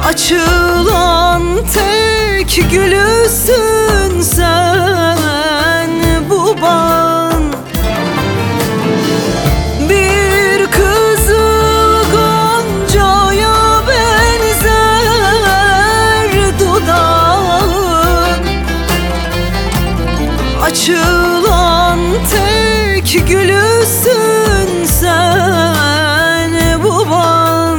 Açılan tek gülüsün sen bu bağın. Bir kızıl goncaya benzer dudağın. Açılan tek gülüsün sen bu bağın.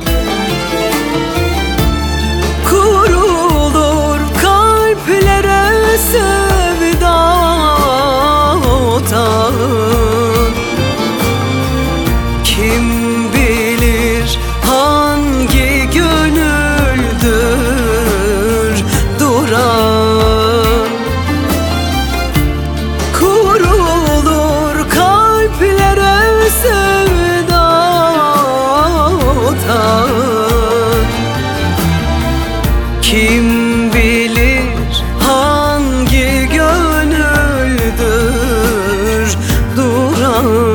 Kurulur kalplere sevda otağın. Kim bilir hangi gönüldür duran. Kurulur kalplere sevda otağın. Kim bilir hangi gönüldür duran.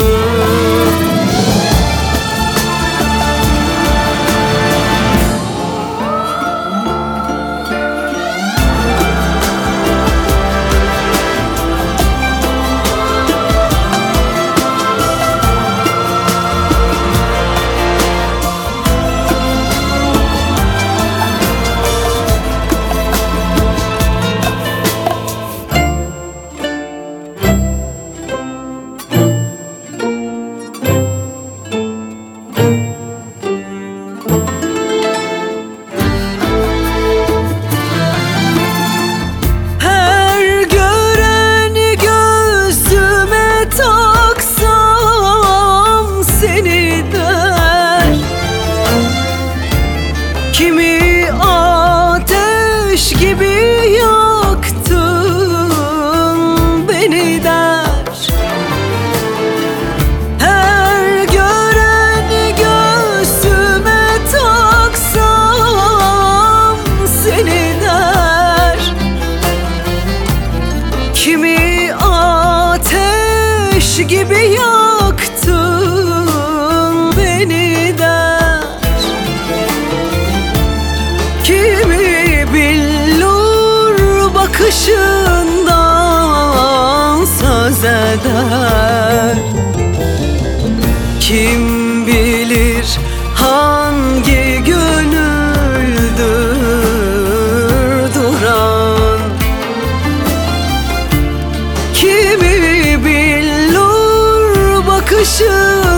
Kimi ateş gibi yaktın beni der. Her göreni göğsüme taksam seni der. Kimi ateş gibi yaktın beni der. Kimi billur bakışından söz eder. Kim bilir hangi gönüldür duran. Kimi billur bakışından